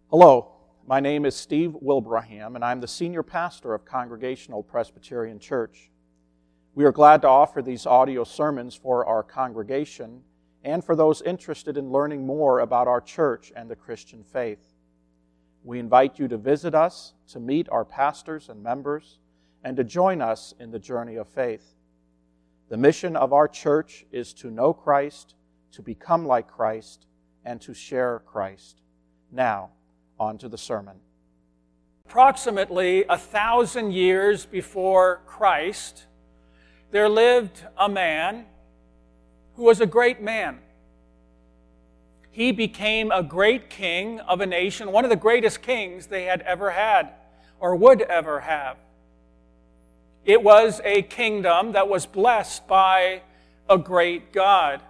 Hello, my name is Steve Wilbraham, and I'm the senior pastor of Congregational Presbyterian Church. We are glad to offer these audio sermons for our congregation and for those interested in learning more about our church and the Christian faith. We invite you to visit us, to meet our pastors and members, and to join us in the journey of faith. The mission of our church is to know Christ, to become like Christ, and to share Christ. Now, on to the sermon. Approximately 1,000 years before Christ, there lived a man who was a great man. He became a great king of a nation, one of the greatest kings they had ever had or would ever have. It was a kingdom that was blessed by a great God.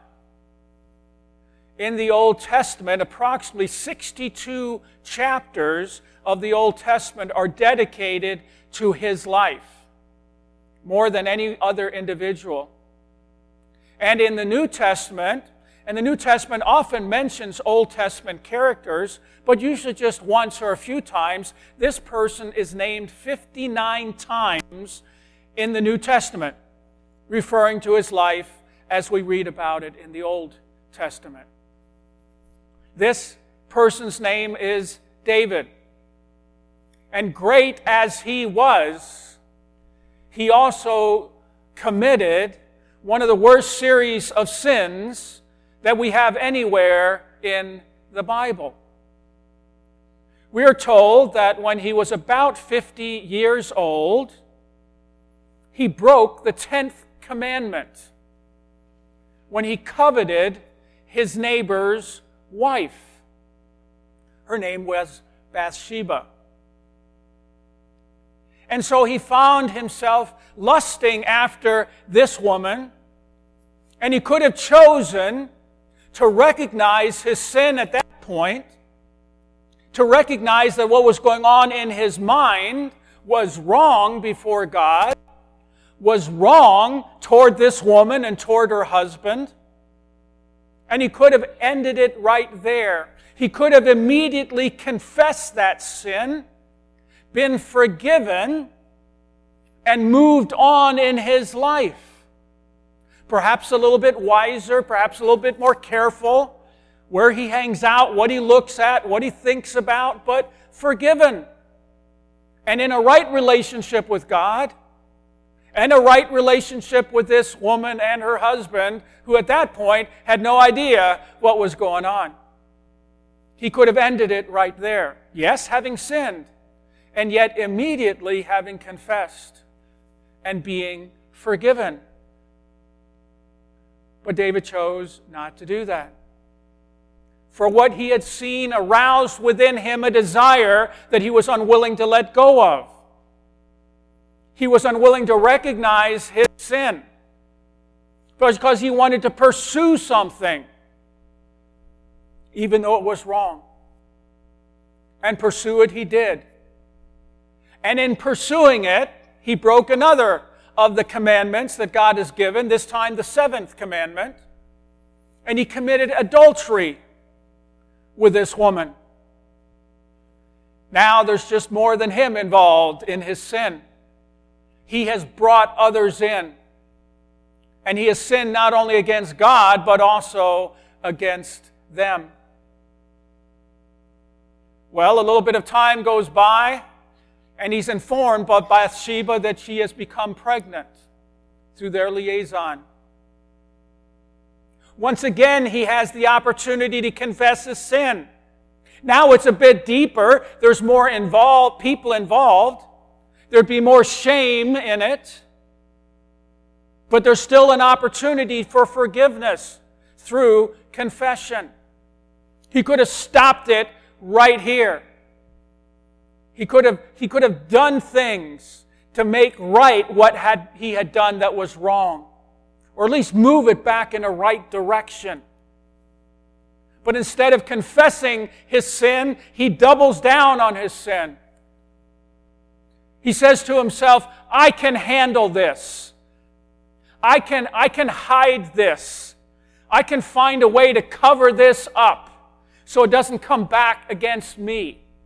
In the Old Testament, approximately 62 chapters of the Old Testament are dedicated to his life, more than any other individual. And in the New Testament, and the New Testament often mentions Old Testament characters, but usually just once or a few times, this person is named 59 times in the New Testament, referring to his life as we read about it in the Old Testament. This person's name is David. And great as he was, he also committed one of the worst series of sins that we have anywhere in the Bible. We are told that when he was about 50 years old, he broke the 10th commandment when he coveted his neighbor's wife. Her name was Bathsheba. And so he found himself lusting after this woman, and he could have chosen to recognize his sin at that point, to recognize that what was going on in his mind was wrong before God, was wrong toward this woman and toward her husband. And he could have ended it right there. He could have immediately confessed that sin, been forgiven, and moved on in his life. Perhaps a little bit wiser, perhaps a little bit more careful, where he hangs out, what he looks at, what he thinks about, but forgiven. And in a right relationship with God, and a right relationship with this woman and her husband, who at that point had no idea what was going on. He could have ended it right there. Yes, having sinned, and yet immediately having confessed and being forgiven. But David chose not to do that. For what he had seen aroused within him a desire that he was unwilling to let go of. He was unwilling to recognize his sin because he wanted to pursue something, even though it was wrong. And pursue it he did. And in pursuing it, he broke another of the commandments that God has given, this time the 7th commandment, and he committed adultery with this woman. Now there's just more than him involved in his sin. He has brought others in. And he has sinned not only against God, but also against them. Well, a little bit of time goes by, and he's informed by Bathsheba that she has become pregnant through their liaison. Once again, he has the opportunity to confess his sin. Now it's a bit deeper. There's more people involved. There'd be more shame in it. But there's still an opportunity for forgiveness through confession. He could have stopped it right here. He could have done things to make right what he had done that was wrong. Or at least move it back in a right direction. But instead of confessing his sin, he doubles down on his sin. He says to himself, I can handle this. I can hide this. I can find a way to cover this up so it doesn't come back against me.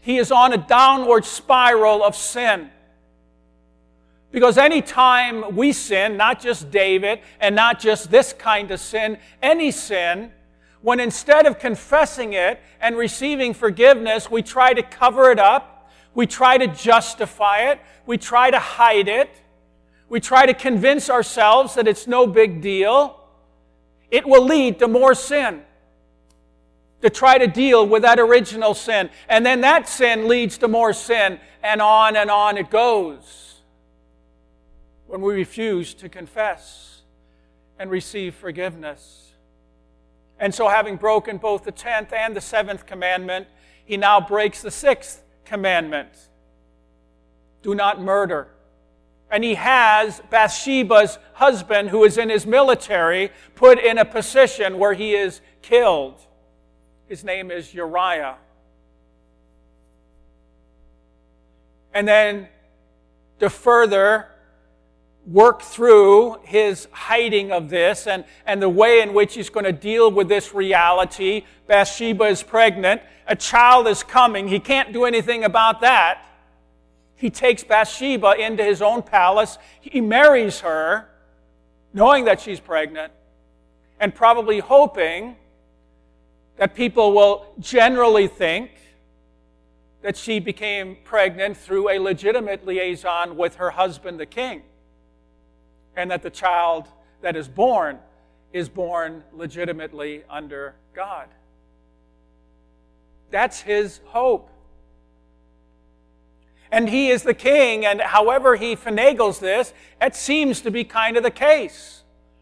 he is on a downward spiral of sin. Because any time we sin, not just David, and not just this kind of sin, any sin, when instead of confessing it and receiving forgiveness, we try to cover it up, we try to justify it, we try to hide it, we try to convince ourselves that it's no big deal, it will lead to more sin. To try to deal with that original sin. And then that sin leads to more sin, and on it goes. When we refuse to confess and receive forgiveness. And so having broken both the 10th and the 7th commandment, he now breaks the 6th commandment. Do not murder. And he has Bathsheba's husband, who is in his military, put in a position where he is killed. His name is Uriah. And then to further work through his hiding of this and the way in which he's going to deal with this reality, Bathsheba is pregnant. A child is coming. He can't do anything about that. He takes Bathsheba into his own palace. He marries her, knowing that she's pregnant, and probably hoping that people will generally think that she became pregnant through a legitimate liaison with her husband, the king, and that the child that is born legitimately under God. That's his hope. And he is the king, and however he finagles this, it seems to be kind of the case.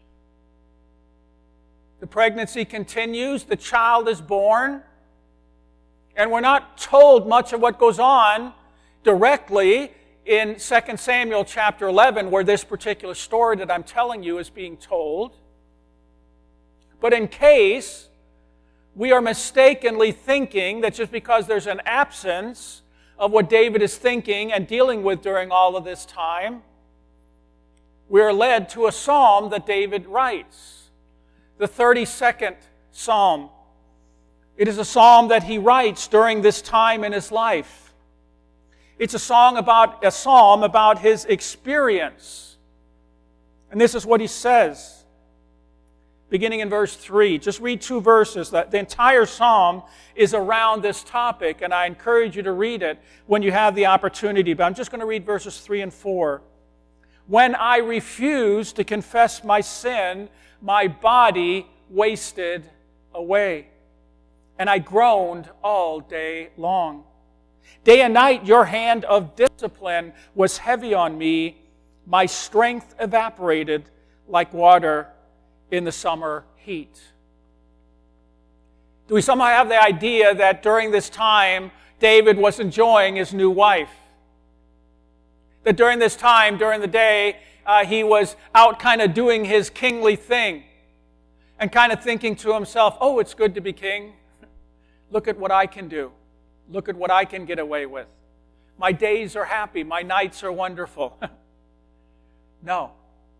The pregnancy continues, the child is born, and we're not told much of what goes on directly in 2 Samuel chapter 11, where this particular story that I'm telling you is being told. But in case we are mistakenly thinking that just because there's an absence of what David is thinking and dealing with during all of this time, we are led to a psalm that David writes. The 32nd Psalm. It is a psalm that he writes during this time in his life. It's a psalm about his experience. And this is what he says, beginning in verse 3. Just read 2 verses. The entire psalm is around this topic, and I encourage you to read it when you have the opportunity. But I'm just going to read verses 3 and 4. When I refused to confess my sin, my body wasted away, and I groaned all day long. Day and night your hand of discipline was heavy on me. My strength evaporated like water in the summer heat. Do we somehow have the idea that during this time, David was enjoying his new wife? That during this time, during the day, he was out kind of doing his kingly thing and kind of thinking to himself, oh, it's good to be king. Look at what I can do. Look at what I can get away with. My days are happy. My nights are wonderful. No.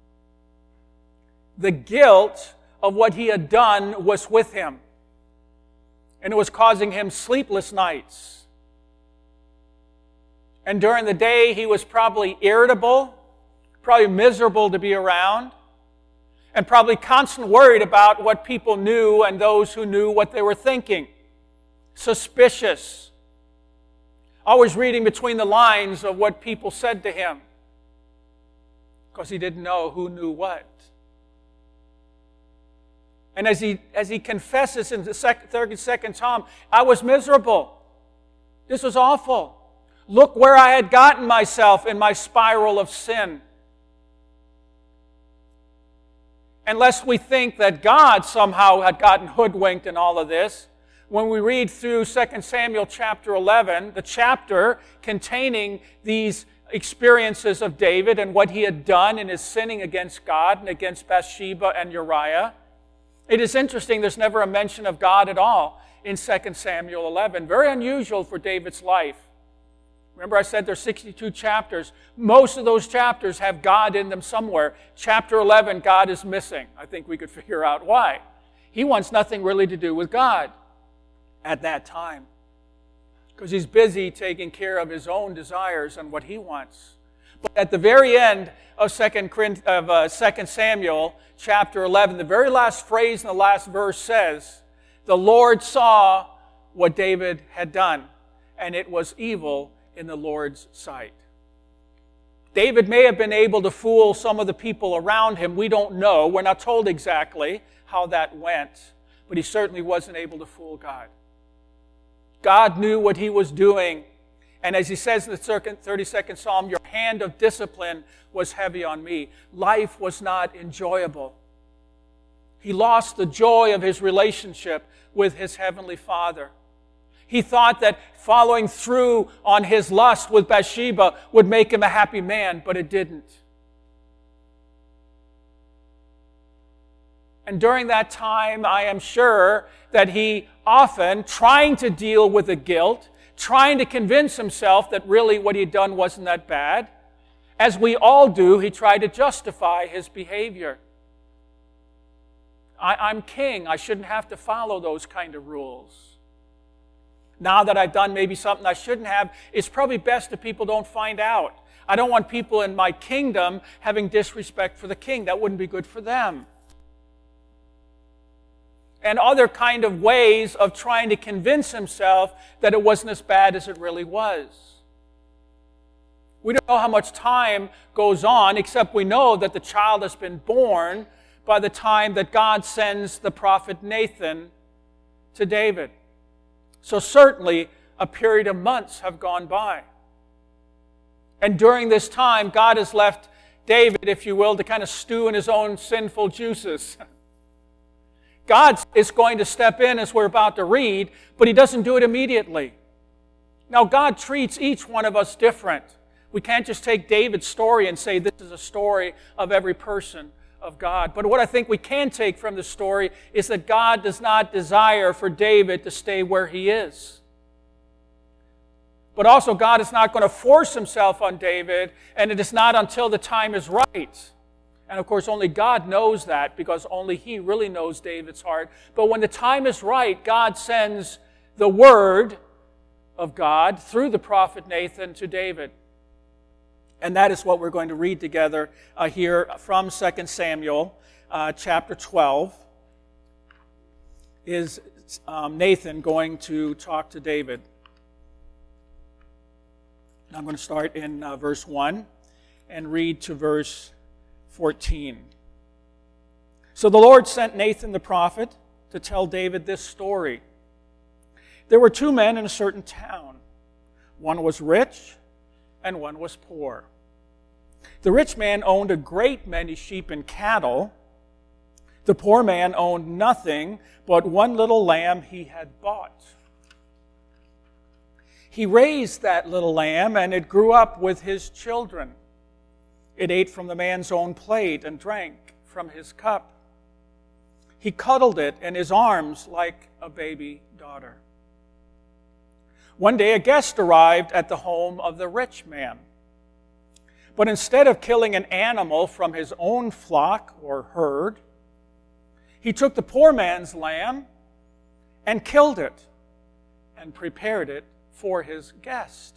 The guilt of what he had done was with him. And it was causing him sleepless nights. And during the day, he was probably irritable, probably miserable to be around, and probably constantly worried about what people knew and those who knew what they were thinking. Suspicious. Always reading between the lines of what people said to him, because he didn't know who knew what. And as he confesses in the 32nd Psalm, I was miserable. This was awful. Look where I had gotten myself in my spiral of sin. Unless we think that God somehow had gotten hoodwinked in all of this, when we read through 2 Samuel chapter 11, the chapter containing these experiences of David and what he had done in his sinning against God and against Bathsheba and Uriah, it is interesting there's never a mention of God at all in 2 Samuel 11. Very unusual for David's life. Remember I said there's 62 chapters. Most of those chapters have God in them somewhere. Chapter 11, God is missing. I think we could figure out why. He wants nothing really to do with God at that time. because he's busy taking care of his own desires and what he wants. But at the very end of 2 Samuel chapter 11, the very last phrase in the last verse says, the Lord saw what David had done, and it was evil in the Lord's sight. David may have been able to fool some of the people around him. We don't know. We're not told exactly how that went. But he certainly wasn't able to fool God. God knew what he was doing. And as he says in the 32nd Psalm, your hand of discipline was heavy on me. Life was not enjoyable. He lost the joy of his relationship with his heavenly Father. He thought that following through on his lust with Bathsheba would make him a happy man, but it didn't. And during that time, I am sure that he often, trying to deal with the guilt, trying to convince himself that really what he'd done wasn't that bad, as we all do, he tried to justify his behavior. I'm king. I shouldn't have to follow those kind of rules. Now that I've done maybe something I shouldn't have, it's probably best if people don't find out. I don't want people in my kingdom having disrespect for the king. That wouldn't be good for them. And other kind of ways of trying to convince himself that it wasn't as bad as it really was. We don't know how much time goes on, except we know that the child has been born by the time that God sends the prophet Nathan to David. So certainly a period of months have gone by. And during this time, God has left David, if you will, to kind of stew in his own sinful juices. God is going to step in, as we're about to read, but he doesn't do it immediately. Now, God treats each one of us different. We can't just take David's story and say this is a story of every person of God. But what I think we can take from the story is that God does not desire for David to stay where he is. But also God is not going to force himself on David, and it is not until the time is right. And of course only God knows that, because only he really knows David's heart. But when the time is right, God sends the word of God through the prophet Nathan to David. And that is what we're going to read together here from 2 Samuel chapter 12. Is Nathan going to talk to David? I'm going to start in verse 1 and read to verse 14. So the Lord sent Nathan the prophet to tell David this story. There were two men in a certain town. One was rich and one was poor. The rich man owned a great many sheep and cattle. The poor man owned nothing but one little lamb he had bought. He raised that little lamb, and it grew up with his children. It ate from the man's own plate and drank from his cup. He cuddled it in his arms like a baby daughter. One day a guest arrived at the home of the rich man. But instead of killing an animal from his own flock or herd, he took the poor man's lamb and killed it and prepared it for his guest.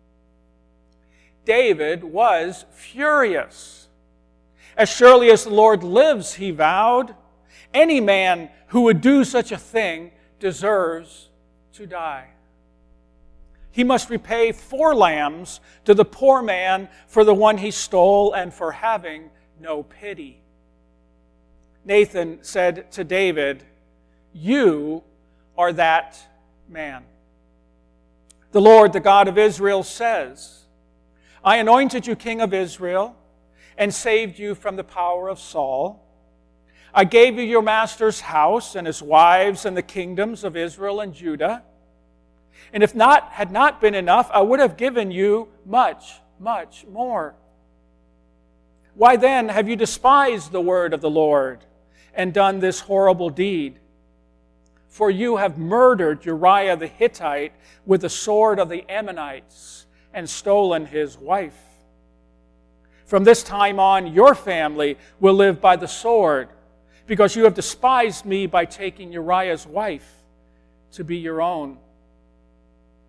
David was furious. As surely as the Lord lives, he vowed, any man who would do such a thing deserves to die. He must repay 4 lambs to the poor man for the one he stole and for having no pity. Nathan said to David, you are that man. The Lord, the God of Israel, says, I anointed you king of Israel and saved you from the power of Saul. I gave you your master's house and his wives and the kingdoms of Israel and Judah. And if not had not been enough, I would have given you much, much more. Why then have you despised the word of the Lord and done this horrible deed? For you have murdered Uriah the Hittite with the sword of the Ammonites and stolen his wife. From this time on, your family will live by the sword, because you have despised me by taking Uriah's wife to be your own.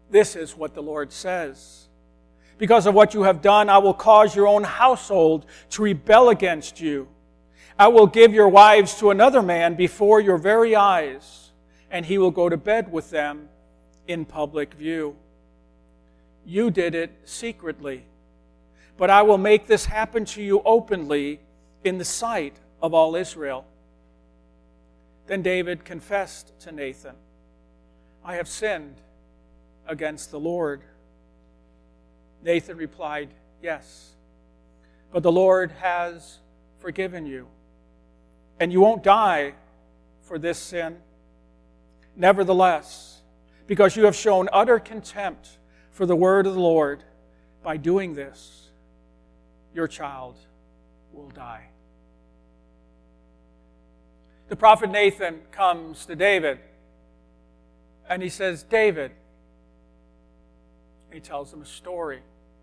This is what the Lord says. Because of what you have done, I will cause your own household to rebel against you. I will give your wives to another man before your very eyes, and he will go to bed with them in public view. You did it secretly, but I will make this happen to you openly in the sight of all Israel. Then David confessed to Nathan, I have sinned against the Lord. Nathan replied, yes, but the Lord has forgiven you, and you won't die for this sin. Nevertheless, because you have shown utter contempt for the word of the Lord, by doing this, your child will die. The prophet Nathan comes to David, and he says, David, he tells him a story.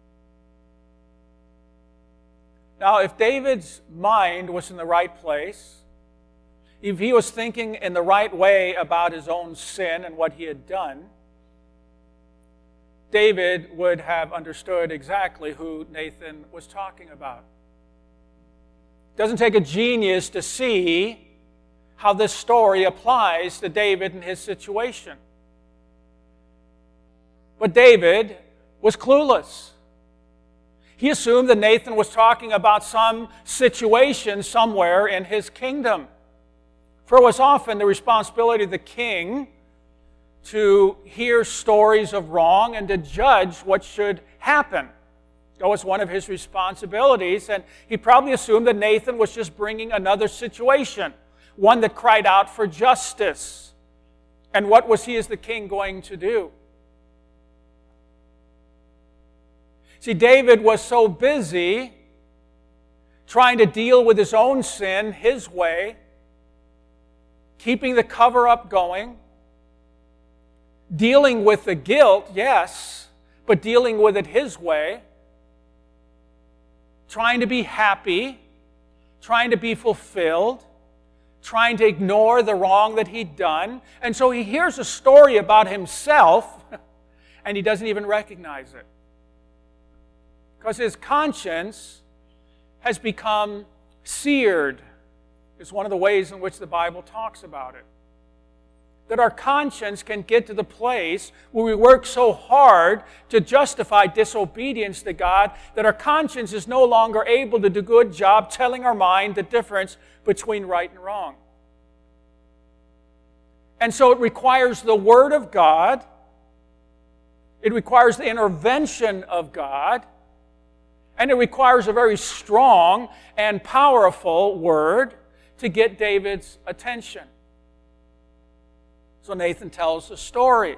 Now, if David's mind was in the right place, if he was thinking in the right way about his own sin and what he had done, David would have understood exactly who Nathan was talking about. It doesn't take a genius to see how this story applies to David and his situation. But David was clueless. He assumed that Nathan was talking about some situation somewhere in his kingdom. For it was often the responsibility of the king to hear stories of wrong and to judge what should happen. That was one of his responsibilities, and he probably assumed that Nathan was just bringing another situation, one that cried out for justice. And what was he as the king going to do? See, David was so busy trying to deal with his own sin his way, keeping the cover-up going, dealing with the guilt, yes, but dealing with it his way, trying to be happy, trying to be fulfilled, trying to ignore the wrong that he'd done. And so he hears a story about himself, and he doesn't even recognize it. Because his conscience has become seared, is one of the ways in which the Bible talks about it. That our conscience can get to the place where we work so hard to justify disobedience to God that our conscience is no longer able to do a good job telling our mind the difference between right and wrong. And so it requires the Word of God, it requires the intervention of God, and it requires a very strong and powerful word to get David's attention. So Nathan tells a story.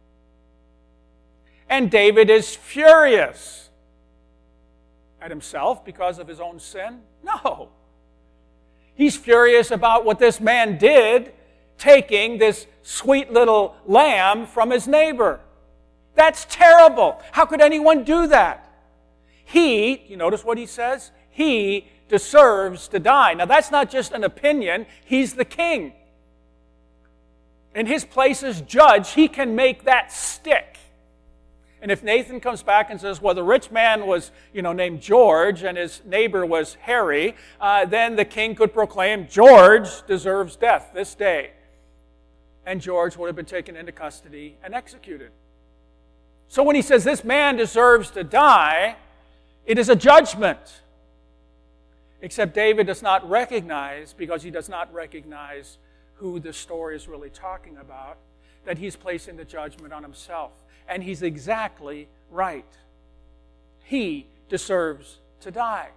And David is furious at himself because of his own sin? No. He's furious about what this man did, taking this sweet little lamb from his neighbor. That's terrible. How could anyone do that? He, you notice what he says? He deserves to die. Now that's not just an opinion. He's the king. In his place as judge, he can make that stick. And if Nathan comes back and says, well, the rich man was, named George and his neighbor was Harry, then the king could proclaim, George deserves death this day. And George would have been taken into custody and executed. So when he says this man deserves to die, it is a judgment. Except David does not recognize, because he does not recognize who the story is really talking about, that he's placing the judgment on himself. And he's exactly right. He deserves to die.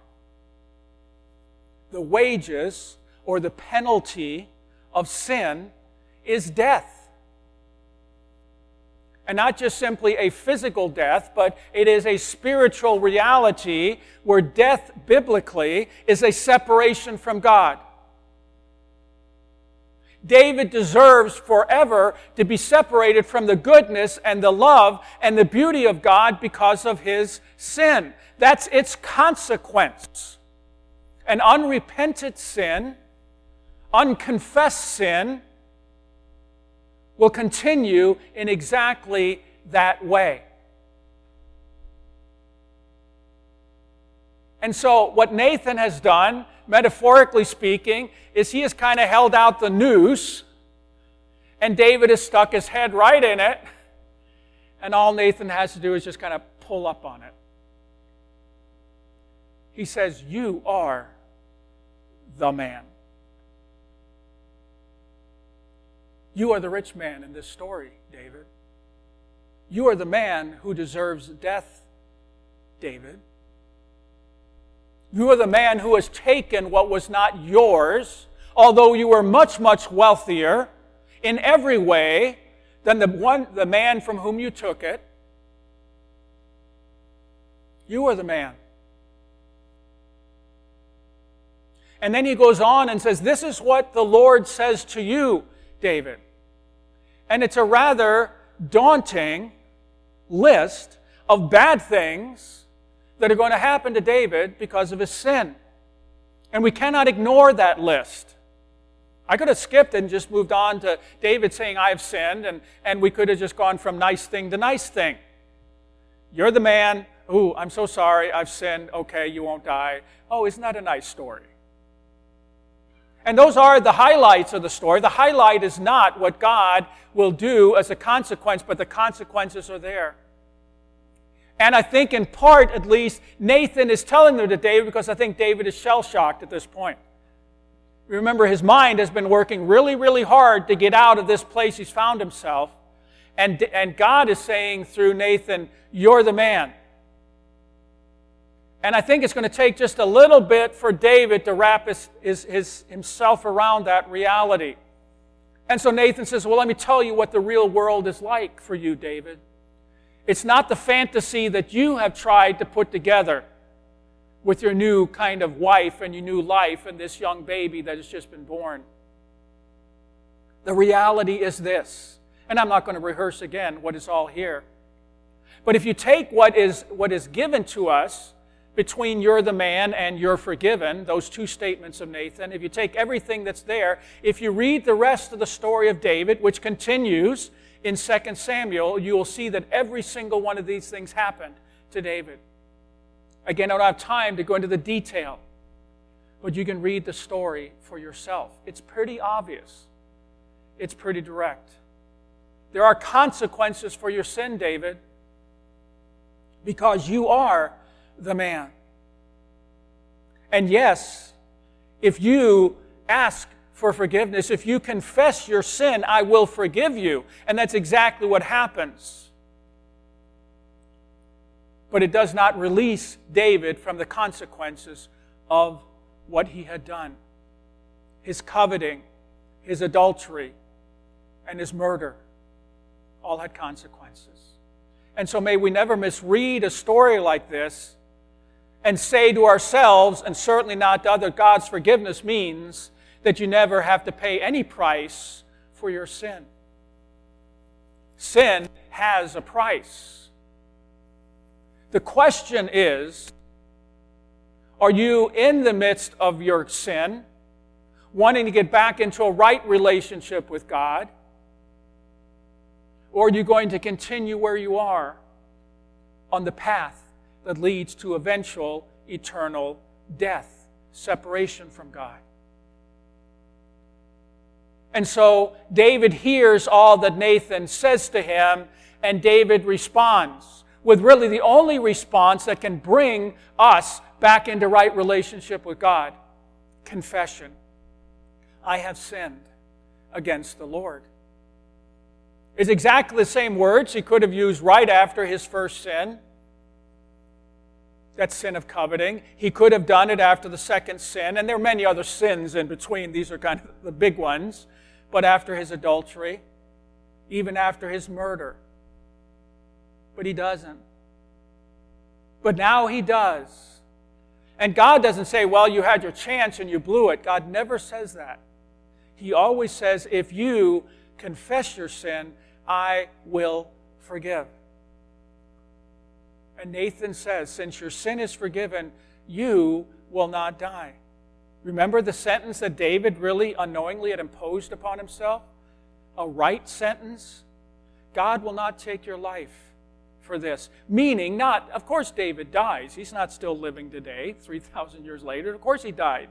The wages or the penalty of sin is death. And not just simply a physical death, but it is a spiritual reality where death biblically is a separation from God. David deserves forever to be separated from the goodness and the love and the beauty of God because of his sin. That's its consequence. An unrepentant sin, unconfessed sin, will continue in exactly that way. And so what Nathan has done, metaphorically speaking, is he has kind of held out the noose, and David has stuck his head right in it, and all Nathan has to do is just kind of pull up on it. He says, "You are the man. You are the rich man in this story, David. You are the man who deserves death, David. You are the man who has taken what was not yours, although you were much, much wealthier in every way than the man from whom you took it. You are the man." And then he goes on and says, "This is what the Lord says to you, David." And it's a rather daunting list of bad things that are going to happen to David because of his sin. And we cannot ignore that list. I could have skipped and just moved on to David saying, "I have sinned," and we could have just gone from nice thing to nice thing. You're the man. "Ooh, I'm so sorry, I've sinned. Okay, you won't die." Oh, isn't that a nice story? And those are the highlights of the story. The highlight is not what God will do as a consequence, but the consequences are there. And I think in part, at least, Nathan is telling them to David because I think David is shell-shocked at this point. Remember, his mind has been working really, really hard to get out of this place he's found himself. And God is saying through Nathan, "You're the man." And I think it's going to take just a little bit for David to wrap himself around that reality. And so Nathan says, "Well, let me tell you what the real world is like for you, David. It's not the fantasy that you have tried to put together with your new kind of wife and your new life and this young baby that has just been born. The reality is this," and I'm not going to rehearse again what is all here. But if you take what is given to us between "you're the man" and "you're forgiven," those two statements of Nathan, if you take everything that's there, if you read the rest of the story of David, which continues in 2 Samuel, you will see that every single one of these things happened to David. Again, I don't have time to go into the detail, but you can read the story for yourself. It's pretty obvious. It's pretty direct. There are consequences for your sin, David, because you are the man. And yes, if you ask for forgiveness, if you confess your sin, I will forgive you. And that's exactly what happens. But it does not release David from the consequences of what he had done. His coveting, his adultery, and his murder all had consequences. And so may we never misread a story like this and say to ourselves, and certainly not to others, God's forgiveness means that you never have to pay any price for your sin. Sin has a price. The question is, are you in the midst of your sin, wanting to get back into a right relationship with God? Or are you going to continue where you are on the path that leads to eventual eternal death, separation from God? And so David hears all that Nathan says to him, and David responds with really the only response that can bring us back into right relationship with God: confession. I have sinned against the Lord. It's exactly the same words he could have used right after his first sin, that sin of coveting. He could have done it after the second sin, and there are many other sins in between. These are kind of the big ones. But after his adultery, even after his murder. But he doesn't. But now he does. And God doesn't say, "Well, you had your chance and you blew it." God never says that. He always says, "If you confess your sin, I will forgive." And Nathan says, since your sin is forgiven, you will not die. Remember the sentence that David really unknowingly had imposed upon himself? A right sentence? God will not take your life for this. Meaning not, of course David dies. He's not still living today, 3,000 years later. Of course he died.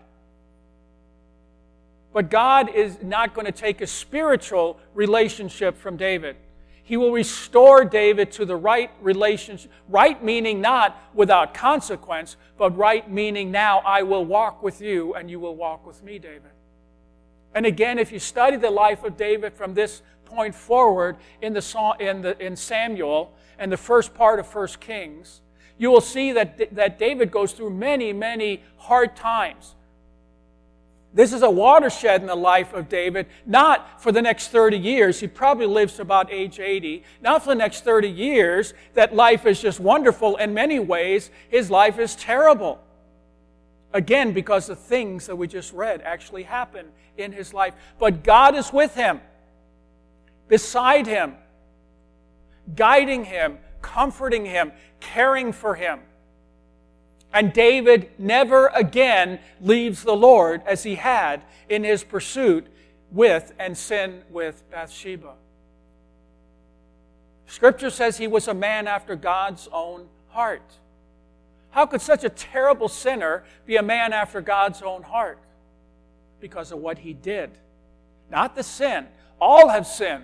But God is not going to take a spiritual relationship from David. He will restore David to the right relationship. Right meaning not without consequence, but right meaning now I will walk with you and you will walk with me, David. And again, if you study the life of David from this point forward in Samuel and the first part of 1 Kings, you will see that David goes through many, many hard times. This is a watershed in the life of David, not for the next 30 years. He probably lives to about age 80. Not for the next 30 years that life is just wonderful. In many ways, his life is terrible. Again, because the things that we just read actually happen in his life. But God is with him, beside him, guiding him, comforting him, caring for him. And David never again leaves the Lord as he had in his pursuit with and sin with Bathsheba. Scripture says he was a man after God's own heart. How could such a terrible sinner be a man after God's own heart? Because of what he did. Not the sin. All have sinned.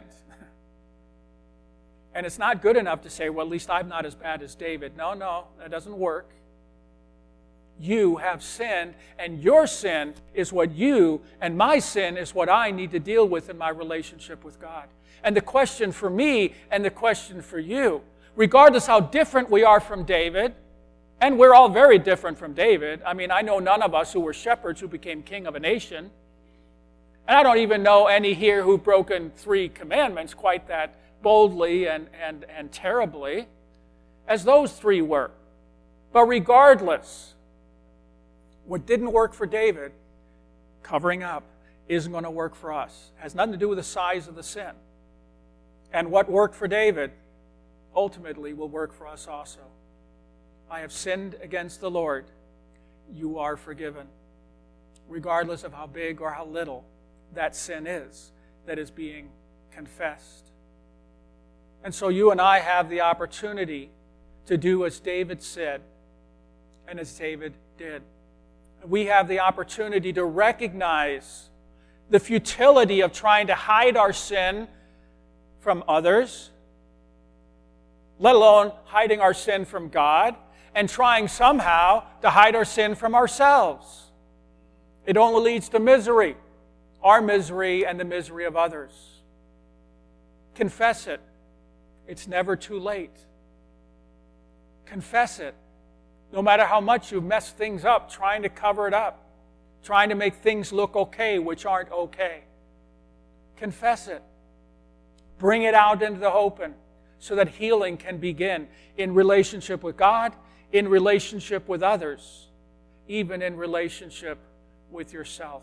And it's not good enough to say, well, at least I'm not as bad as David. No, that doesn't work. You have sinned, and your sin is what you, and my sin is what I need to deal with in my relationship with God. And the question for me, and the question for you, regardless how different we are from David, and we're all very different from David. I mean, I know none of us who were shepherds who became king of a nation. And I don't even know any here who've broken 3 commandments quite that boldly and terribly as those 3 were. But regardless, what didn't work for David, covering up, isn't going to work for us. It has nothing to do with the size of the sin. And what worked for David ultimately will work for us also. I have sinned against the Lord. You are forgiven. Regardless of how big or how little that sin is that is being confessed. And so you and I have the opportunity to do as David said and as David did. We have the opportunity to recognize the futility of trying to hide our sin from others, let alone hiding our sin from God, and trying somehow to hide our sin from ourselves. It only leads to misery, our misery and the misery of others. Confess it. It's never too late. Confess it. No matter how much you've messed things up, trying to cover it up, trying to make things look okay, which aren't okay. Confess it. Bring it out into the open so that healing can begin in relationship with God, in relationship with others, even in relationship with yourself.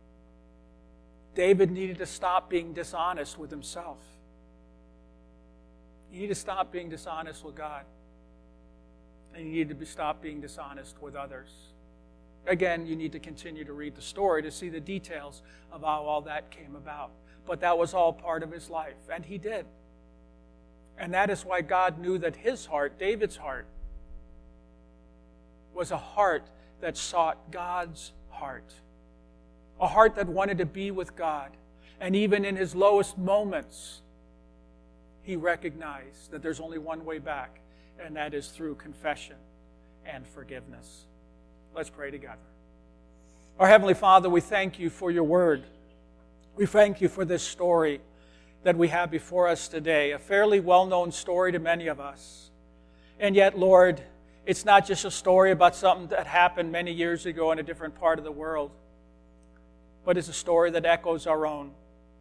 David needed to stop being dishonest with himself. You need to stop being dishonest with God. And you need to stop being dishonest with others. Again, you need to continue to read the story to see the details of how all that came about. But that was all part of his life, and he did. And that is why God knew that his heart, David's heart, was a heart that sought God's heart. A heart that wanted to be with God. And even in his lowest moments, he recognized that there's only one way back, and that is through confession and forgiveness. Let's pray together. Our Heavenly Father, we thank you for your word. We thank you for this story that we have before us today, a fairly well-known story to many of us. And yet, Lord, it's not just a story about something that happened many years ago in a different part of the world, but it's a story that echoes our own.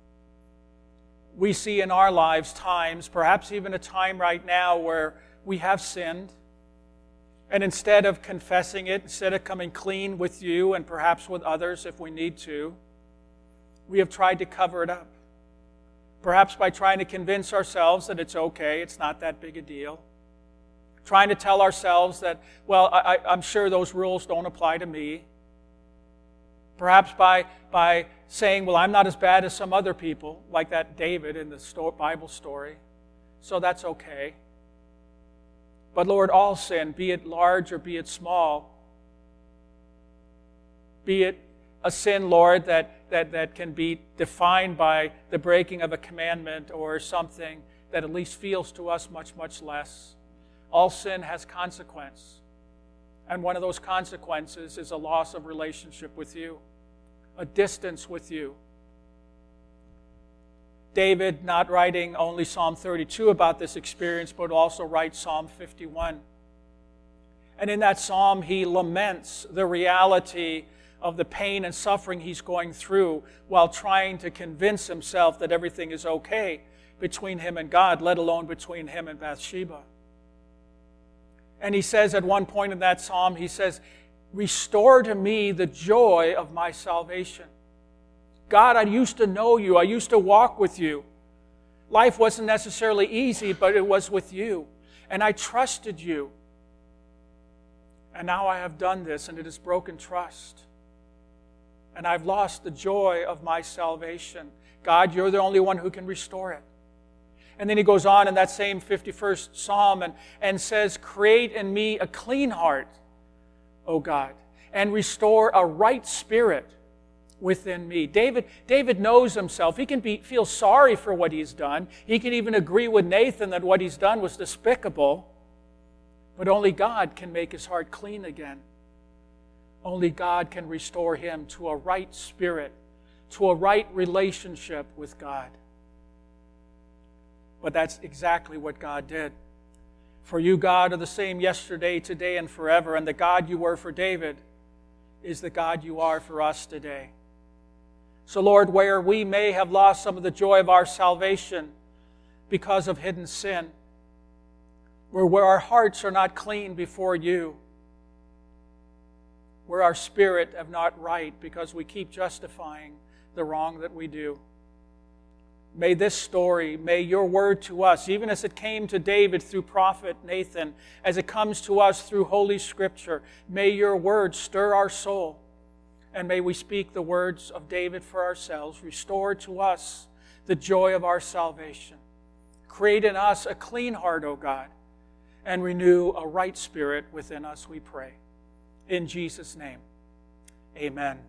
We see in our lives times, perhaps even a time right now, where we have sinned, and instead of confessing it, instead of coming clean with you and perhaps with others if we need to, we have tried to cover it up. Perhaps by trying to convince ourselves that it's okay, it's not that big a deal. Trying to tell ourselves that, well, I'm sure those rules don't apply to me. Perhaps by saying, well, I'm not as bad as some other people, like that David in the Bible story. so that's okay. But Lord, all sin, be it large or be it small, be it a sin, Lord, that can be defined by the breaking of a commandment or something that at least feels to us much, much less. All sin has consequence. And one of those consequences is a loss of relationship with you, a distance with you. David, not writing only Psalm 32 about this experience, but also writes Psalm 51. And in that psalm, he laments the reality of the pain and suffering he's going through while trying to convince himself that everything is okay between him and God, let alone between him and Bathsheba. And he says at one point in that psalm, he says, "Restore to me the joy of my salvation." God, I used to know you. I used to walk with you. Life wasn't necessarily easy, but it was with you. And I trusted you. And now I have done this, and it has broken trust. And I've lost the joy of my salvation. God, you're the only one who can restore it. And then he goes on in that same 51st Psalm and says, "Create in me a clean heart, O God, and restore a right spirit within me." David knows himself. He can feel sorry for what he's done. He can even agree with Nathan that what he's done was despicable. But only God can make his heart clean again. Only God can restore him to a right spirit, to a right relationship with God. But that's exactly what God did. For you, God, are the same yesterday, today, and forever. And the God you were for David is the God you are for us today. So, Lord, where we may have lost some of the joy of our salvation because of hidden sin, where our hearts are not clean before you, where our spirit is not right because we keep justifying the wrong that we do, may this story, may your word to us, even as it came to David through prophet Nathan, as it comes to us through Holy Scripture, may your word stir our soul, and may we speak the words of David for ourselves. Restore to us the joy of our salvation. Create in us a clean heart, O God, and renew a right spirit within us, we pray. In Jesus' name, amen.